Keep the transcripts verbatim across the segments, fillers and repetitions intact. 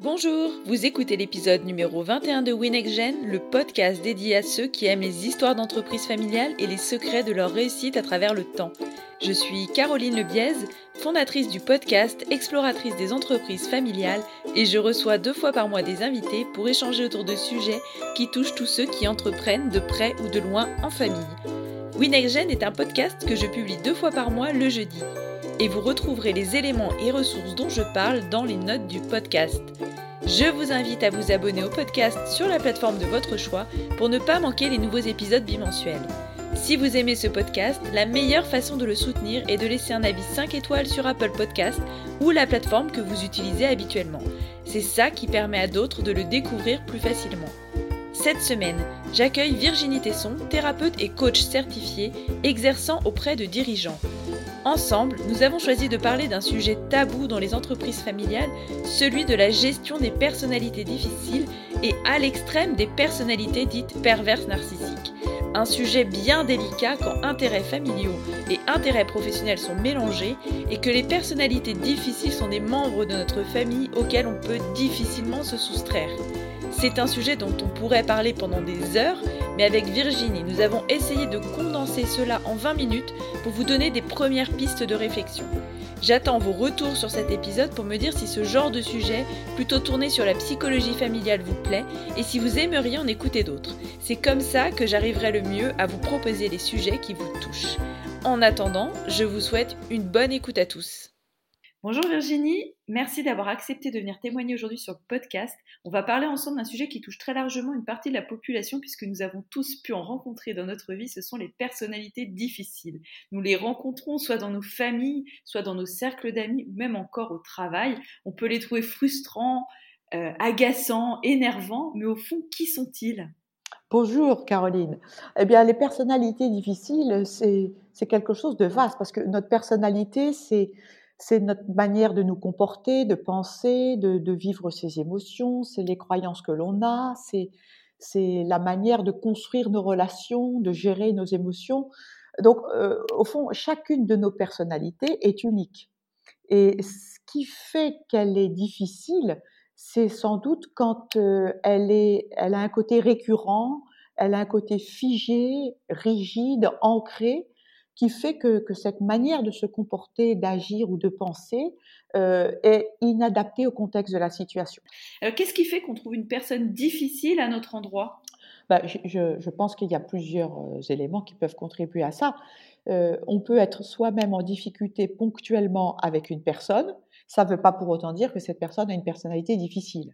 Bonjour, vous écoutez l'épisode numéro vingt et un de WinExGen, le podcast dédié à ceux qui aiment les histoires d'entreprises familiales et les secrets de leur réussite à travers le temps. Je suis Caroline Lebiez, fondatrice du podcast, exploratrice des entreprises familiales, et je reçois deux fois par mois des invités pour échanger autour de sujets qui touchent tous ceux qui entreprennent de près ou de loin en famille. WinExGen est un podcast que je publie deux fois par mois le jeudi. Et vous retrouverez les éléments et ressources dont je parle dans les notes du podcast. Je vous invite à vous abonner au podcast sur la plateforme de votre choix pour ne pas manquer les nouveaux épisodes bimensuels. Si vous aimez ce podcast, la meilleure façon de le soutenir est de laisser un avis cinq étoiles sur Apple Podcast ou la plateforme que vous utilisez habituellement. C'est ça qui permet à d'autres de le découvrir plus facilement. Cette semaine, j'accueille Virginie Tesson, thérapeute et coach certifiée, exerçant auprès de dirigeants. Ensemble, nous avons choisi de parler d'un sujet tabou dans les entreprises familiales, celui de la gestion des personnalités difficiles et à l'extrême des personnalités dites perverses narcissiques. Un sujet bien délicat quand intérêts familiaux et intérêts professionnels sont mélangés et que les personnalités difficiles sont des membres de notre famille auxquels on peut difficilement se soustraire. C'est un sujet dont on pourrait parler pendant des heures, mais avec Virginie, nous avons essayé de condenser cela en vingt minutes pour vous donner des premières pistes de réflexion. J'attends vos retours sur cet épisode pour me dire si ce genre de sujet, plutôt tourné sur la psychologie familiale, vous plaît et si vous aimeriez en écouter d'autres. C'est comme ça que j'arriverai le mieux à vous proposer les sujets qui vous touchent. En attendant, je vous souhaite une bonne écoute à tous. Bonjour Virginie, merci d'avoir accepté de venir témoigner aujourd'hui sur le podcast. On va parler ensemble d'un sujet qui touche très largement une partie de la population puisque nous avons tous pu en rencontrer dans notre vie, ce sont les personnalités difficiles. Nous les rencontrons soit dans nos familles, soit dans nos cercles d'amis ou même encore au travail. On peut les trouver frustrants, euh, agaçants, énervants, mais au fond, qui sont-ils ? Bonjour Caroline. Eh bien, les personnalités difficiles, c'est, c'est quelque chose de vaste parce que notre personnalité, c'est, c'est notre manière de nous comporter, de penser, de, de vivre ses émotions, c'est les croyances que l'on a, c'est, c'est la manière de construire nos relations, de gérer nos émotions. Donc, euh, au fond, chacune de nos personnalités est unique. Et ce qui fait qu'elle est difficile, c'est sans doute quand euh, elle, est, elle a un côté récurrent, elle a un côté figé, rigide, ancré, qui fait que, que cette manière de se comporter, d'agir ou de penser euh, est inadaptée au contexte de la situation. Alors, qu'est-ce qui fait qu'on trouve une personne difficile à notre endroit ? Ben, je, je pense qu'il y a plusieurs euh, éléments qui peuvent contribuer à ça. Euh, on peut être soi-même en difficulté ponctuellement avec une personne. Ça ne veut pas pour autant dire que cette personne a une personnalité difficile.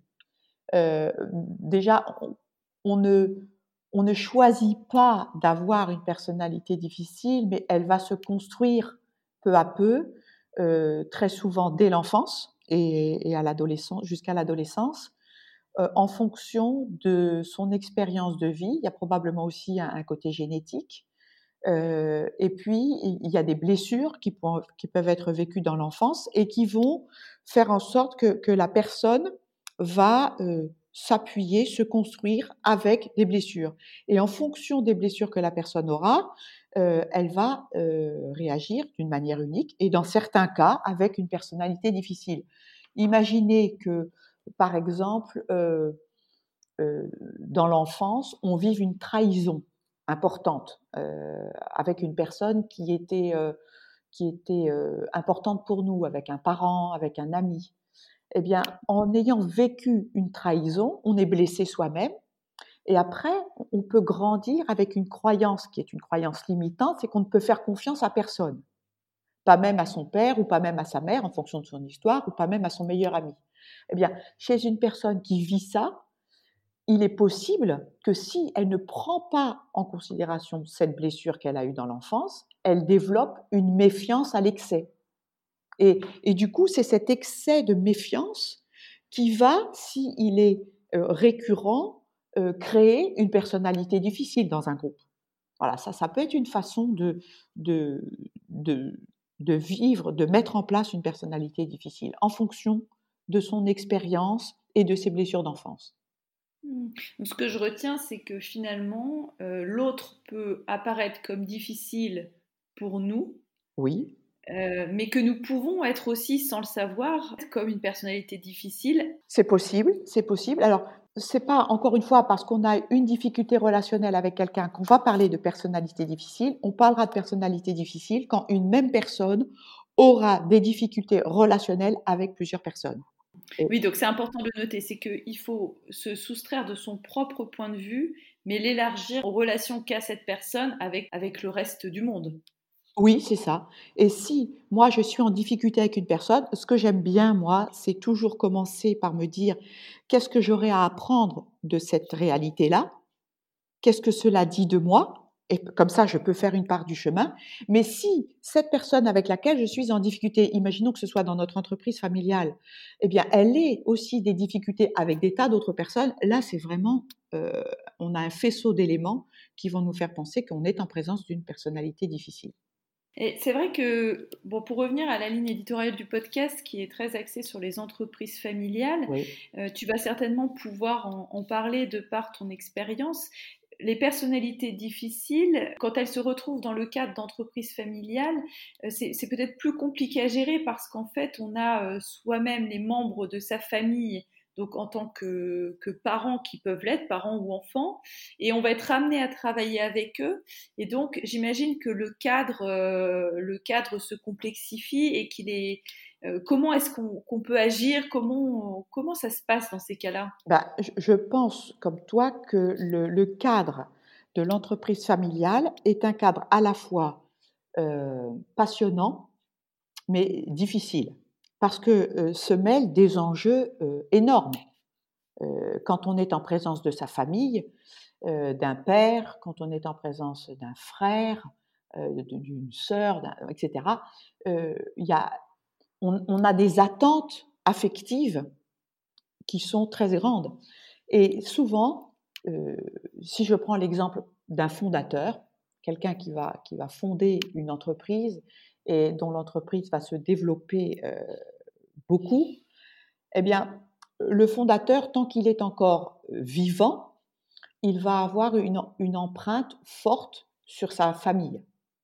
Euh, déjà, on, on, ne, on ne choisit pas d'avoir une personnalité difficile, mais elle va se construire peu à peu, euh, très souvent dès l'enfance et, et à l'adolescence, jusqu'à l'adolescence. Euh, en fonction de son expérience de vie. Il y a probablement aussi un, un côté génétique. Euh, et puis, il y a des blessures qui, pour, qui peuvent être vécues dans l'enfance et qui vont faire en sorte que, que la personne va euh, s'appuyer, se construire avec des blessures. Et en fonction des blessures que la personne aura, euh, elle va euh, réagir d'une manière unique et dans certains cas avec une personnalité difficile. Imaginez que par exemple, euh, euh, dans l'enfance, on vive une trahison importante euh, avec une personne qui était, euh, qui était euh, importante pour nous, avec un parent, avec un ami. Eh bien, en ayant vécu une trahison, on est blessé soi-même. Et après, on peut grandir avec une croyance qui est une croyance limitante, c'est qu'on ne peut faire confiance à personne. Pas même à son père ou pas même à sa mère en fonction de son histoire ou pas même à son meilleur ami. Eh bien, chez une personne qui vit ça, il est possible que si elle ne prend pas en considération cette blessure qu'elle a eue dans l'enfance, elle développe une méfiance à l'excès. Et, et du coup, c'est cet excès de méfiance qui va, s'il est euh, récurrent, euh, créer une personnalité difficile dans un groupe. Voilà, ça, ça peut être une façon de, de, de, de vivre, de mettre en place une personnalité difficile en fonction de son expérience et de ses blessures d'enfance. Donc, ce que je retiens, c'est que finalement, euh, l'autre peut apparaître comme difficile pour nous, Oui. euh, mais que nous pouvons être aussi, sans le savoir, comme une personnalité difficile. C'est possible, c'est possible. Alors, c'est pas, encore une fois, parce qu'on a une difficulté relationnelle avec quelqu'un qu'on va parler de personnalité difficile. On parlera de personnalité difficile quand une même personne aura des difficultés relationnelles avec plusieurs personnes. Et Oui, donc c'est important de noter, c'est qu'il faut se soustraire de son propre point de vue, mais l'élargir aux relations qu'a cette personne avec, avec le reste du monde. oui, c'est ça. Et si moi je suis en difficulté avec une personne, ce que j'aime bien, moi, c'est toujours commencer par me dire qu'est-ce que j'aurais à apprendre de cette réalité-là? Qu'est-ce que cela dit de moi? Et comme ça, je peux faire une part du chemin. Mais si cette personne avec laquelle je suis en difficulté, imaginons que ce soit dans notre entreprise familiale, eh bien, elle ait aussi des difficultés avec des tas d'autres personnes, là, c'est vraiment, euh, on a un faisceau d'éléments qui vont nous faire penser qu'on est en présence d'une personnalité difficile. Et c'est vrai que, bon, pour revenir à la ligne éditoriale du podcast qui est très axée sur les entreprises familiales, Oui, euh, tu vas certainement pouvoir en, en parler de par ton expérience. Les personnalités difficiles, quand elles se retrouvent dans le cadre d'entreprises familiales, euh, c'est, c'est peut-être plus compliqué à gérer parce qu'en fait, on a euh, soi-même les membres de sa famille, donc en tant que, que parents qui peuvent l'être, parents ou enfants, et on va être amené à travailler avec eux. Et donc, j'imagine que le cadre, euh, le cadre se complexifie et qu'il est. Euh, comment est-ce qu'on, qu'on peut agir? Comment, comment ça se passe dans ces cas-là? bah, je, je pense, comme toi, que le, le cadre de l'entreprise familiale est un cadre à la fois euh, passionnant, mais difficile, parce que euh, se mêlent des enjeux euh, énormes. Euh, quand on est en présence de sa famille, euh, d'un père, quand on est en présence d'un frère, euh, d'une sœur, d'un- et cetera, euh, il y a, on, on a des attentes affectives qui sont très grandes. Et souvent, euh, si je prends l'exemple d'un fondateur, quelqu'un qui va, qui va fonder une entreprise et dont l'entreprise va se développer euh, beaucoup, eh bien, le fondateur, tant qu'il est encore vivant, il va avoir une, une empreinte forte sur sa famille.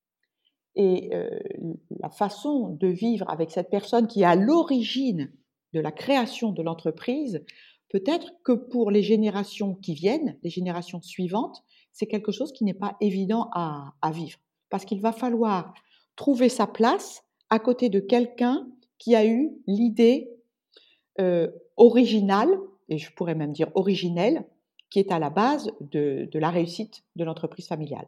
Et euh, la façon de vivre avec cette personne qui est à l'origine de la création de l'entreprise, peut-être que pour les générations qui viennent, les générations suivantes, c'est quelque chose qui n'est pas évident à, à vivre. Parce qu'il va falloir trouver sa place à côté de quelqu'un qui a eu l'idée euh, originale, et je pourrais même dire originelle, qui est à la base de, de la réussite de l'entreprise familiale.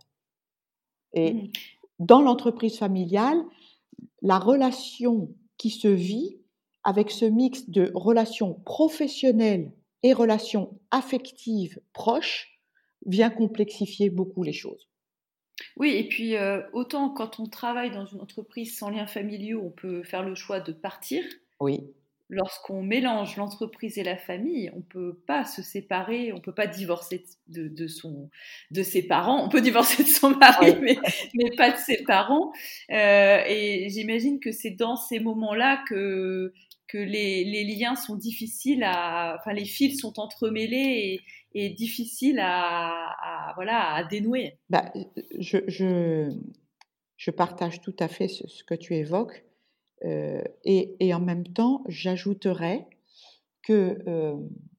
Et Mmh. dans l'entreprise familiale, la relation qui se vit avec ce mix de relations professionnelles et relations affectives proches vient complexifier beaucoup les choses. Oui, et puis euh, autant quand on travaille dans une entreprise sans liens familiaux, on peut faire le choix de partir. Oui, Lorsqu'on mélange l'entreprise et la famille, on ne peut pas se séparer, on ne peut pas divorcer de, de, son, de ses parents. On peut divorcer de son mari, oui. mais, mais pas de ses parents. Euh, et j'imagine que c'est dans ces moments-là que, que les, les liens sont difficiles à... Enfin, les fils sont entremêlés et, et difficiles à, à, voilà, à dénouer. Bah, je, je, je partage tout à fait ce, ce que tu évoques. Euh, et, et en même temps, j'ajouterais que euh,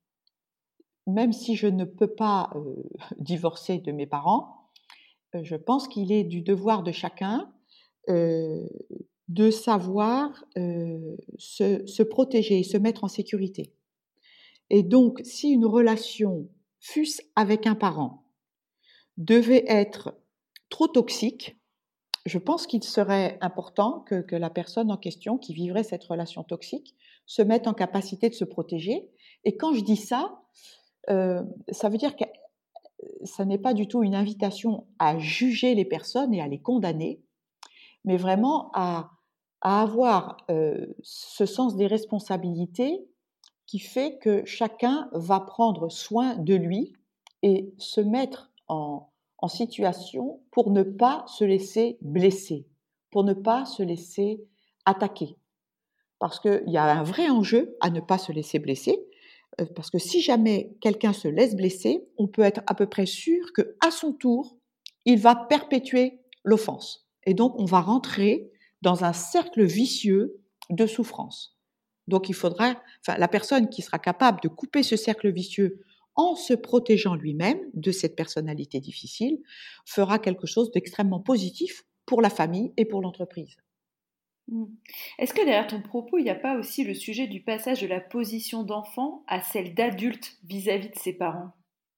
même si je ne peux pas euh, divorcer de mes parents, euh, je pense qu'il est du devoir de chacun euh, de savoir euh, se, se protéger, se mettre en sécurité. Et donc, si une relation, fût-ce avec un parent, devait être trop toxique, je pense qu'il serait important que, que la personne en question qui vivrait cette relation toxique se mette en capacité de se protéger. Et quand je dis ça, euh, ça veut dire que ça n'est pas du tout une invitation à juger les personnes et à les condamner, mais vraiment à, à avoir euh, ce sens des responsabilités qui fait que chacun va prendre soin de lui et se mettre en, en situation pour ne pas se laisser blesser, pour ne pas se laisser attaquer. Parce qu'il y a un vrai enjeu à ne pas se laisser blesser, euh, parce que si jamais quelqu'un se laisse blesser, on peut être à peu près sûr qu'à son tour, il va perpétuer l'offense. Et donc, on va rentrer dans un cercle vicieux de souffrance. Donc il faudra, enfin, la personne qui sera capable de couper ce cercle vicieux en se protégeant lui-même de cette personnalité difficile, fera quelque chose d'extrêmement positif pour la famille et pour l'entreprise. Mmh. Est-ce que derrière ton propos, il n'y a pas aussi le sujet du passage de la position d'enfant à celle d'adulte vis-à-vis de ses parents?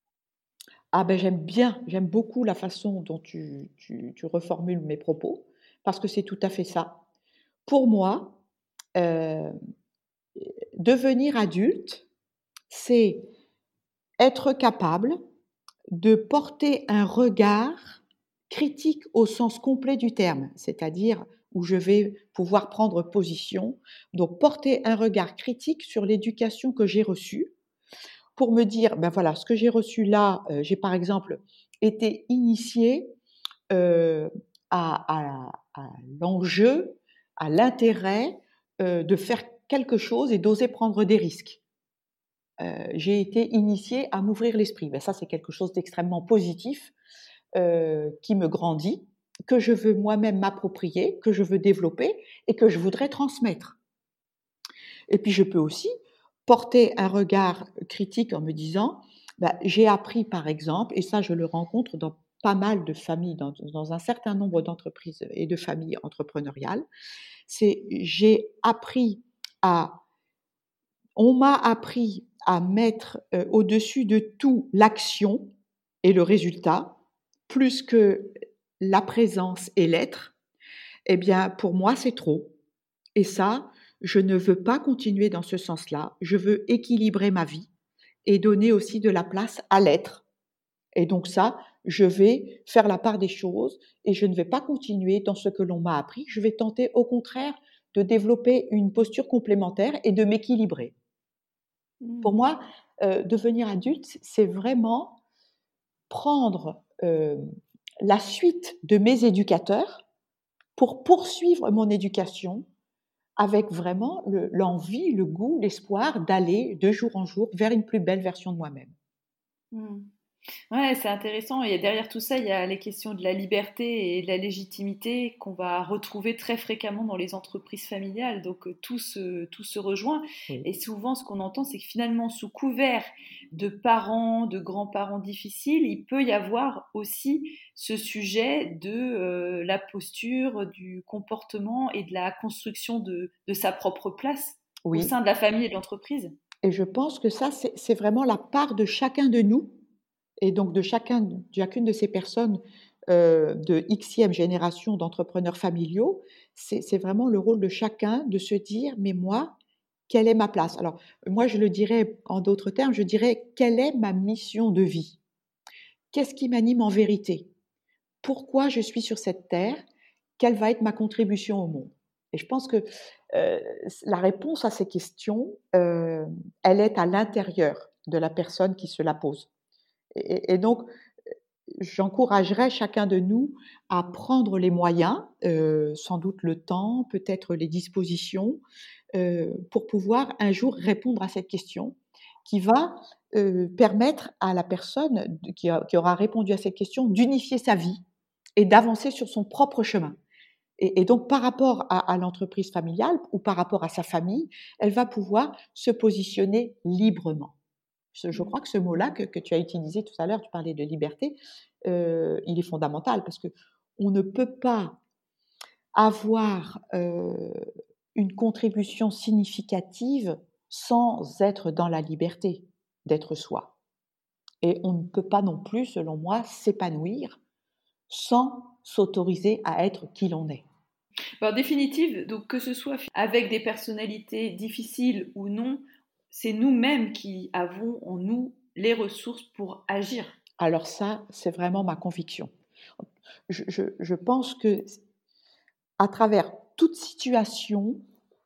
Ah ben j'aime bien, j'aime beaucoup la façon dont tu, tu, tu reformules mes propos, parce que c'est tout à fait ça. Pour moi, euh, devenir adulte, c'est être capable de porter un regard critique au sens complet du terme, c'est-à-dire où je vais pouvoir prendre position, donc porter un regard critique sur l'éducation que j'ai reçue pour me dire, ben voilà, ce que j'ai reçu là, heu, j'ai par exemple été initiée, heu, à à à l'enjeu, à l'intérêt, heu, de faire quelque chose et d'oser prendre des risques. Heu, j'ai été initiée à m'ouvrir l'esprit. Ben ça, c'est quelque chose d'extrêmement positif, heu, qui me grandit, que je veux moi-même m'approprier, que je veux développer et que je voudrais transmettre. Et puis je peux aussi porter un regard critique en me disant, bah, j'ai appris par exemple, et ça je le rencontre dans pas mal de familles, dans, dans un certain nombre d'entreprises et de familles entrepreneuriales, c'est j'ai appris à, on m'a appris à mettre euh, au-dessus de tout l'action et le résultat, plus que la présence et l'être. Eh bien, pour moi, c'est trop. Et ça, je ne veux pas continuer dans ce sens-là. Je veux équilibrer ma vie et donner aussi de la place à l'être. Et donc ça, je vais faire la part des choses et je ne vais pas continuer dans ce que l'on m'a appris. Je vais tenter au contraire de développer une posture complémentaire et de m'équilibrer. Pour Mmh. moi, euh, devenir adulte, c'est vraiment prendre euh, la suite de mes éducateurs pour poursuivre mon éducation avec vraiment le l'envie, le goût, l'espoir d'aller de jour en jour vers une plus belle version de moi-même. Mmh. Ouais, c'est intéressant. Et derrière tout ça, il y a les questions de la liberté et de la légitimité qu'on va retrouver très fréquemment dans les entreprises familiales. Donc euh, tout se, tout se rejoint. Oui. Et souvent, ce qu'on entend, c'est que finalement, sous couvert de parents, de grands-parents difficiles, il peut y avoir aussi ce sujet de euh, la posture, du comportement et de la construction de, de sa propre place au Oui, sein de la famille et de l'entreprise. et je pense que ça, c'est c'est vraiment la part de chacun de nous et donc de chacun de chacune de ces personnes, heu, de Xème génération d'entrepreneurs familiaux. C'est c'est vraiment le rôle de chacun de se dire: «Mais moi, quelle est ma place?» Alors, moi, je le dirais en d'autres termes, je dirais: «Quelle est ma mission de vie? Qu'est-ce qui m'anime en vérité? Pourquoi je suis sur cette terre? Quelle va être ma contribution au monde?» Et je pense que, heu, la réponse à ces questions, heu, elle est à l'intérieur de la personne qui se la pose. Et et donc, j'encouragerais chacun de nous à prendre les moyens, heu, sans doute le temps, peut-être les dispositions, heu, pour pouvoir un jour répondre à cette question qui va, heu, permettre à la personne de qui a qui aura répondu à cette question d'unifier sa vie et d'avancer sur son propre chemin. Et et donc par rapport à à l'entreprise familiale ou par rapport à sa famille, elle va pouvoir se positionner librement. Je je crois que ce mot-là que que tu as utilisé tout à l'heure, tu parlais de liberté, heu, il est fondamental parce qu'on ne peut pas avoir, heu, une contribution significative sans être dans la liberté d'être soi. Et on ne peut pas non plus, selon moi, s'épanouir sans s'autoriser à être qui l'on est. En définitive, donc que ce soit avec des personnalités difficiles ou non, c'est nous-mêmes qui avons en nous les ressources pour agir. Alors ça, c'est vraiment ma conviction. Je je je pense que à travers toute situation,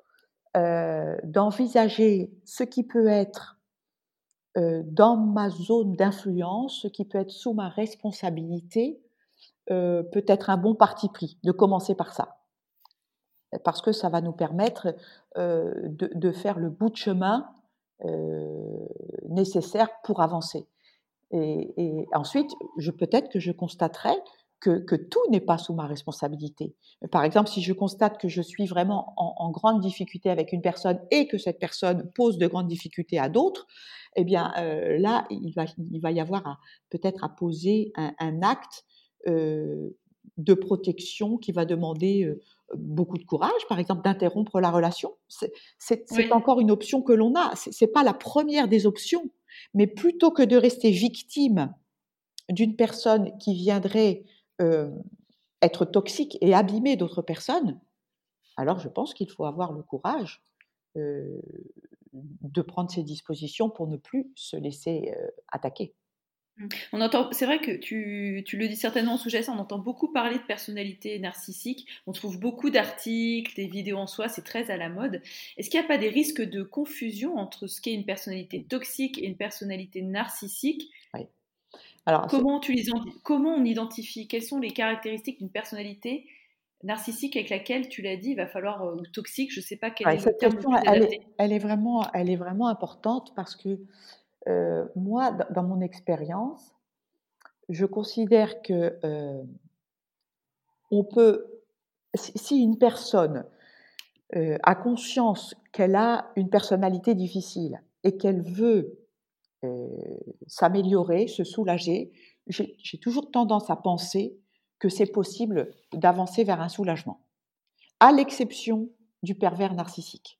heu, d'envisager ce qui peut être, heu, dans ma zone d'influence, ce qui peut être sous ma responsabilité, heu, peut être un bon parti pris, de commencer par ça. Parce que ça va nous permettre, heu, de de faire le bout de chemin, heu, nécessaire pour avancer. Et et ensuite, je peut-être que je constaterai que, que tout n'est pas sous ma responsabilité. Par exemple, si je constate que je suis vraiment en, en grande difficulté avec une personne et que cette personne pose de grandes difficultés à d'autres, eh bien euh, là, il va, il va y avoir à, peut-être à poser un, un acte euh, de protection qui va demander euh, beaucoup de courage, par exemple d'interrompre la relation. C'est, c'est, c'est Oui. encore une option que l'on a. C'est, c'est pas la première des options, mais plutôt que de rester victime d'une personne qui viendrait euh, être toxique et abîmer d'autres personnes, alors je pense qu'il faut avoir le courage euh, de prendre ses dispositions pour ne plus se laisser euh, attaquer. On entend, c'est vrai que tu, tu le dis certainement en sous-jacent, on entend beaucoup parler de personnalité narcissique, on trouve beaucoup d'articles, des vidéos en soi, c'est très à la mode. Est-ce qu'il n'y a pas des risques de confusion entre ce qu'est une personnalité toxique et une personnalité narcissique? Oui. Alors, comment, tu les, comment on identifie? Quelles sont les caractéristiques d'une personnalité narcissique avec laquelle, tu l'as dit, il va falloir, ou toxique, je ne sais pas quel ouais, est le cette terme le question, plus elle adapté. est, elle est, vraiment, elle est vraiment importante parce que euh, moi, dans mon expérience, je considère que euh, on peut, si une personne euh, a conscience qu'elle a une personnalité difficile et qu'elle veut euh, s'améliorer, se soulager, j'ai, j'ai toujours tendance à penser que c'est possible d'avancer vers un soulagement, à l'exception du pervers narcissique.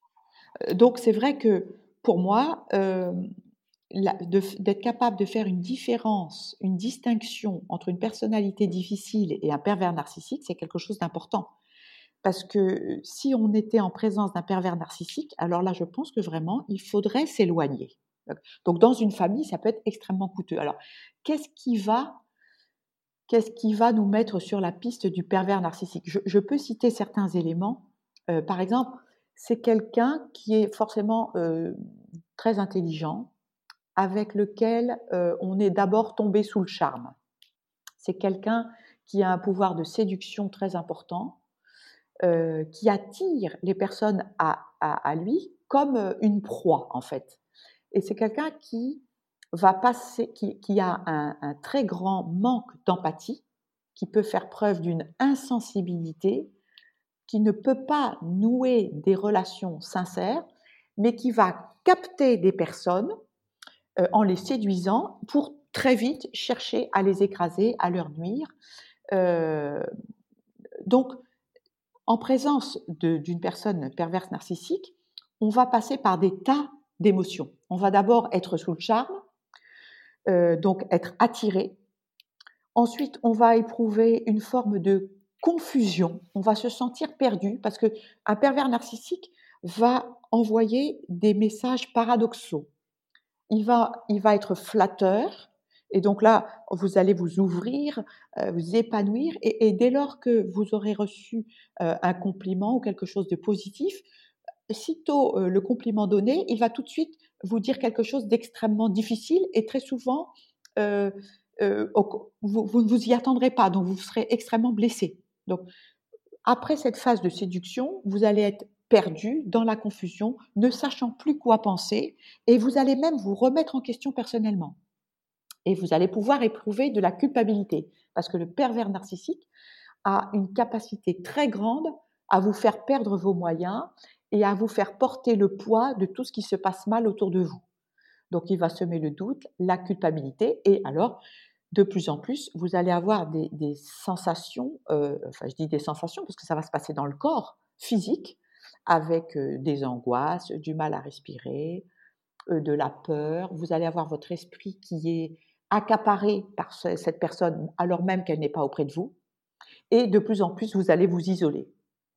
Donc c'est vrai que pour moi, euh, la, de, d'être capable de faire une différence, une distinction entre une personnalité difficile et un pervers narcissique, c'est quelque chose d'important. Parce que si on était en présence d'un pervers narcissique, alors là, je pense que vraiment, il faudrait s'éloigner. Donc, dans une famille, ça peut être extrêmement coûteux. Alors, qu'est-ce qui va, qu'est-ce qui va nous mettre sur la piste du pervers narcissique? je, je peux citer certains éléments. Euh, par exemple, c'est quelqu'un qui est forcément euh, très intelligent, avec lequel euh, on est d'abord tombé sous le charme. C'est quelqu'un qui a un pouvoir de séduction très important, euh, qui attire les personnes à, à, à lui comme euh, une proie, en fait. Et c'est quelqu'un qui va passer, qui, qui a un, un très grand manque d'empathie, qui peut faire preuve d'une insensibilité, qui ne peut pas nouer des relations sincères, mais qui va capter des personnes euh, en les séduisant pour très vite chercher à les écraser, à leur nuire. Euh, donc, en présence de, d'une personne perverse narcissique, on va passer par des tas d'émotions. On va d'abord être sous le charme, euh, donc être attiré. Ensuite, on va éprouver une forme de confusion. On va se sentir perdu parce que un pervers narcissique va envoyer des messages paradoxaux. Il va, il va être flatteur. Et donc là, vous allez vous ouvrir, euh, vous épanouir. Et, et dès lors que vous aurez reçu euh, un compliment ou quelque chose de positif, sitôt euh, le compliment donné, il va tout de suite vous dire quelque chose d'extrêmement difficile et très souvent, euh, euh, vous, vous ne vous y attendrez pas, donc vous serez extrêmement blessé. Donc, après cette phase de séduction, vous allez être perdu dans la confusion, ne sachant plus quoi penser, et vous allez même vous remettre en question personnellement. Et vous allez pouvoir éprouver de la culpabilité, parce que le pervers narcissique a une capacité très grande à vous faire perdre vos moyens et à vous faire porter le poids de tout ce qui se passe mal autour de vous. Donc, il va semer le doute, la culpabilité, et alors, de plus en plus, vous allez avoir des, des sensations, euh, enfin, je dis des sensations parce que ça va se passer dans le corps physique, avec euh, des angoisses, du mal à respirer, euh, de la peur. Vous allez avoir votre esprit qui est accaparé par ce, cette personne alors même qu'elle n'est pas auprès de vous. Et de plus en plus, vous allez vous isoler.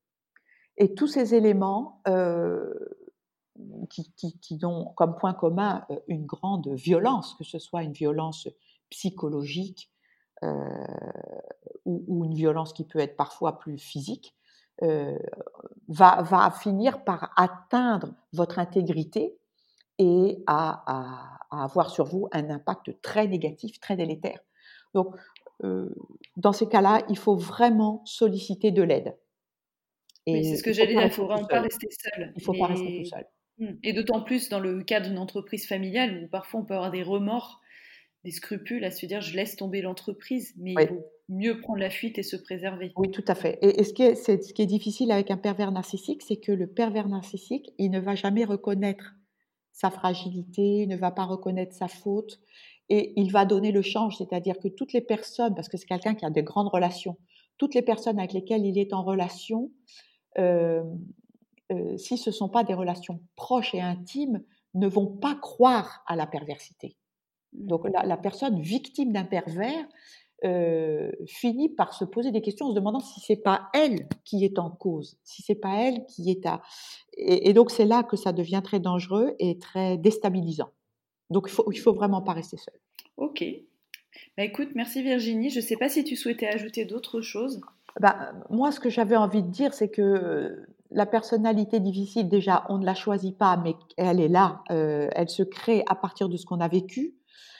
Et tous ces éléments euh, qui, qui, qui ont comme point commun euh, une grande violence, que ce soit une violence psychologique euh, ou, ou une violence qui peut être parfois plus physique, euh, va, va finir par atteindre votre intégrité et à, à, à avoir sur vous un impact très négatif, très délétère. Donc, euh, dans ces cas-là, il faut vraiment solliciter de l'aide. Oui, c'est Et ce il que ne faut j'allais pas dire, il ne rester faut tout vraiment pas seul. rester seul. Il ne faut pas rester tout Et, seul. et d'autant plus dans le cas d'une entreprise familiale où parfois on peut avoir des remords des scrupules à se dire je laisse tomber l'entreprise, mais il Oui. vaut mieux prendre la fuite et se préserver. Oui, tout à fait et et ce qui est c'est ce qui est difficile avec un pervers narcissique, c'est que le pervers narcissique, il ne va jamais reconnaître sa fragilité, il ne va pas reconnaître sa faute et il va donner le change. C'est-à-dire que toutes les personnes parce que c'est quelqu'un qui a de grandes relations, toutes les personnes avec lesquelles il est en relation, hem, heu, si ce ne sont pas des relations proches et intimes, ne vont pas croire à la perversité. Mmh. Donc la la personne victime d'un pervers, heu, finit par se poser des questions en se demandant si c'est pas elle qui est en cause, si c'est pas elle qui est à et et donc c'est là que ça devient très dangereux et très déstabilisant. Donc il faut il faut vraiment pas rester seul. OK. Bah, écoute, merci Virginie. Je ne sais pas si tu souhaitais ajouter d'autres choses? Bah, moi ce que j'avais envie de dire, c'est que, heu, la personnalité difficile déjà on ne la choisit pas, mais elle est là, heu, elle se crée à partir de ce qu'on a vécu.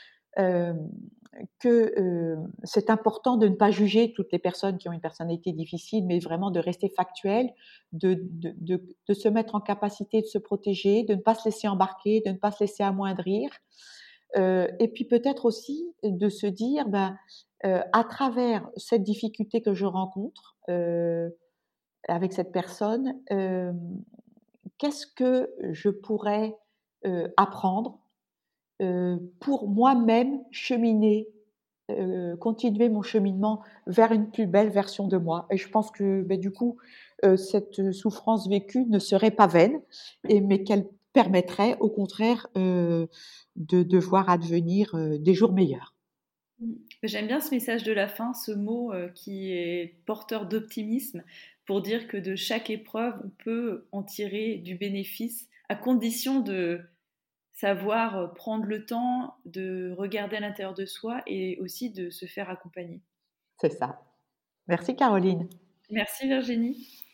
Hem, que, heu, c'est important de ne pas juger toutes les personnes qui ont une personnalité difficile, mais vraiment de rester factuel, de de de de se mettre en capacité de se protéger, de ne pas se laisser embarquer, de ne pas se laisser amoindrir. Heu et puis peut-être aussi de se dire, ben, heu, à travers cette difficulté que je rencontre, heu, avec cette personne, hem, qu'est-ce que je pourrais, heu, apprendre? Heu, pour moi-même cheminer, heu, continuer mon cheminement vers une plus belle version de moi et je pense que, beh, du coup, heu, cette souffrance vécue ne serait pas vaine et mais qu'elle permettrait au contraire, heu, de de voir advenir, heu, des jours meilleurs. Mmh. J'aime bien ce message de la fin, ce mot, heu, qui est porteur d'optimisme pour dire que de chaque épreuve, on peut en tirer du bénéfice, à condition de savoir, heu, prendre le temps de regarder à l'intérieur de soi et aussi de se faire accompagner. C'est ça. Merci Caroline. Merci Virginie.